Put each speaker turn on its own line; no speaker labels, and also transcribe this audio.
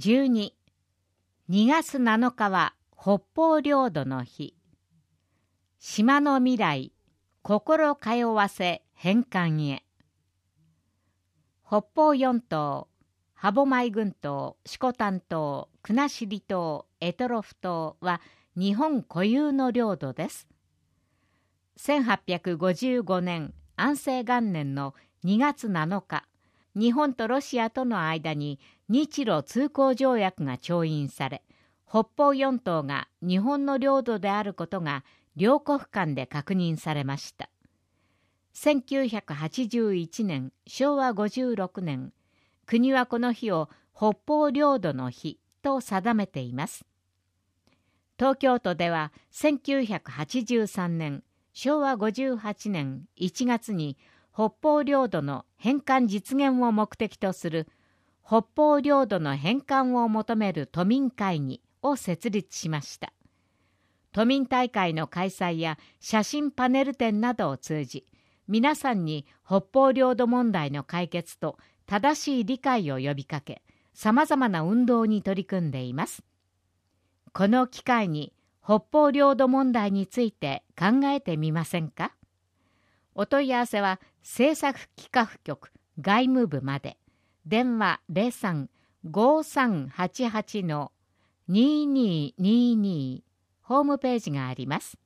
12、2月7日は北方領土の日。島の未来、心通わせ返還へ。北方四島、歯舞群島、色丹島、国後島、択捉島は日本固有の領土です。1855年安政元年の2月7日、日本とロシアとの間に日露通行条約が調印され、北方四島が日本の領土であることが両国間で確認されました。1981年、昭和56年、国はこの日を北方領土の日と定めています。東京都では1983年、昭和58年1月に北方領土の返還実現を目的とする北方領土の返還を求める都民会議を設立しました。都民大会の開催や写真パネル展などを通じ、皆さんに北方領土問題の解決と正しい理解を呼びかけ、さまざまな運動に取り組んでいます。この機会に北方領土問題について考えてみませんか？お問い合わせは政策企画局外務部まで。電話03-5388-2222、ホームページがあります。